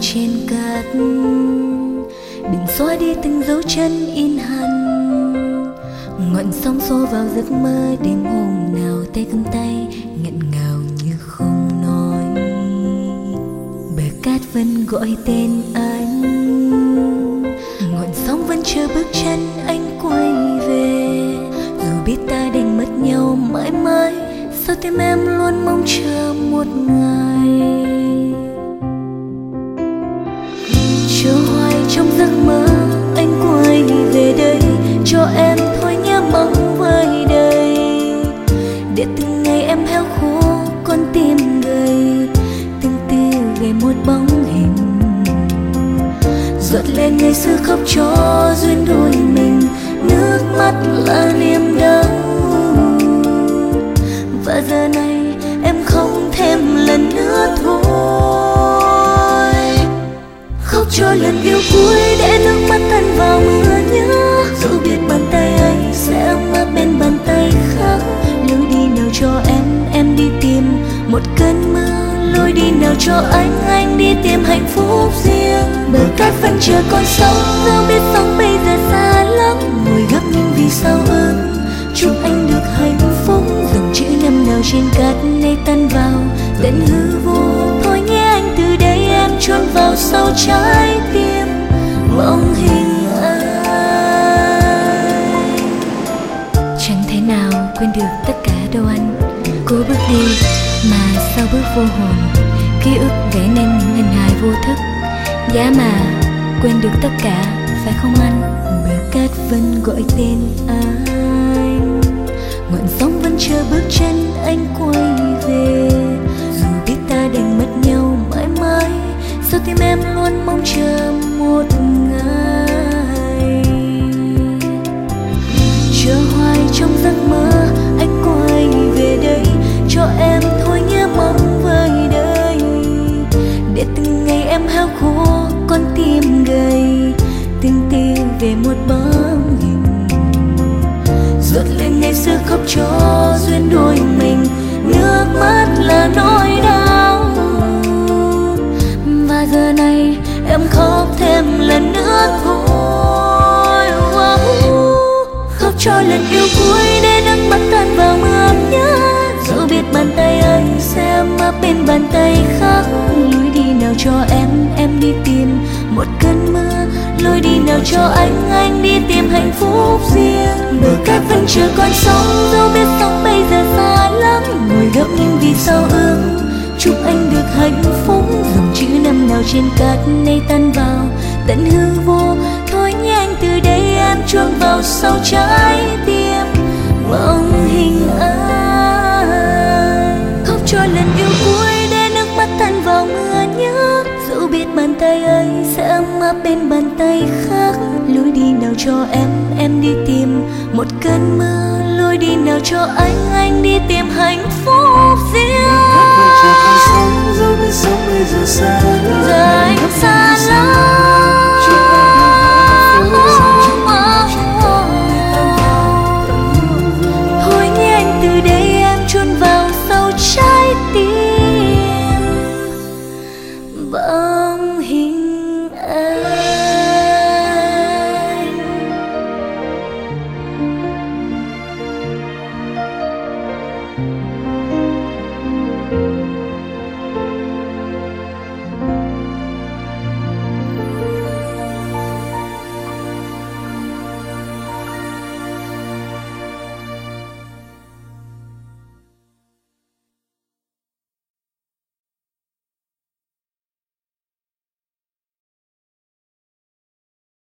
trên cát, đừng xóa đi từng dấu chân in hằn. Ngọn sóng xô vào giấc mơ đêm hôm nào, tay cầm tay nghẹn ngào như không nói. Bờ cát vẫn gọi tên anh, ngọn sóng vẫn chờ bước chân anh quay về. Dù biết ta đành mất nhau mãi mãi, sao tim em luôn mong chờ một ngày. Chờ hoài trong giấc mơ anh quay về đây, cho em thôi nhớ mong vơi đầy. Để từng ngày em héo khô con tim gầy, từng tiêu về một bóng hình. Giọt lệ ngày xưa khóc cho duyên đôi mình, nước mắt là niềm đau. Và giờ này em không thêm lần nữa thôi. Khóc cho lần yêu cuối để nước mắt tan vào mưa nhớ. Dù biết bàn tay anh sẽ ấm áp bên bàn tay khác. Lối đi nào cho em đi tìm một cơn mưa. Lối đi nào cho anh đi tìm hạnh phúc riêng. Bờ cát vẫn chờ con sóng, dẫu biết sóng bây giờ xa lắm. Ngồi gấp nhưng vì sao ước chúc anh được hạnh phúc. Dòng chữ năm nào trên cát nay tan vào tận hư vô. Thôi nhé anh, từ đây em chôn vào sâu trái tim mong hình ai. Chẳng thể nào quên được tất cả đâu anh. Cố bước đi mà sao bước vô hồn, ký ức vẽ nên những hình hài vô thức. Giá mà quên được tất cả phải không anh? Bờ cát vẫn gọi tên anh, ngọn sóng vẫn chờ bước chân anh quay về. Dù biết ta đành mất nhau mãi mãi, sao tim em luôn mong chờ một ngày. Chờ hoài trong giấc mơ anh quay về đây, cho em thôi nhớ mong vơi đầy. Để từng ngày em héo khô con tim gầy, từng tiêu về một bóng hình. Giọt lệ ngày xưa khóc cho duyên đôi mình, nước mắt là nỗi đau. Và giờ này em khóc thêm lần nữa thôi. Khóc cho lần yêu cuối để nước mắt tan vào mưa nhớ. Dẫu biết bàn tay anh sẽ ấm áp bên bàn tay khác. Lối đi nào cho em đi tìm một cơn mưa. Lối đi nào cho anh đi tìm hạnh phúc riêng. Bờ cát vẫn chờ con sóng, dẫu biết sóng bây giờ xa lắm. Ngồi gấp nhưng vì sao ước chúc anh được hạnh phúc. Dòng chữ năm nào trên cát nay tan vào tận hư vô. Thôi nhé anh, từ đây em chôn vào sâu trái tim mong hình ai. Khóc cho lần yêu cuối để nước mắt tan vào mưa nhớ. Dẫu biết bàn tay anh sẽ ấm áp bên bàn tay khác. Lối đi nào cho em đi tìm một cơn mưa. Lối đi nào cho anh đi tìm hạnh phúc riêng. Dẫu biết sống bây giờ xa lắm, giờ anh xa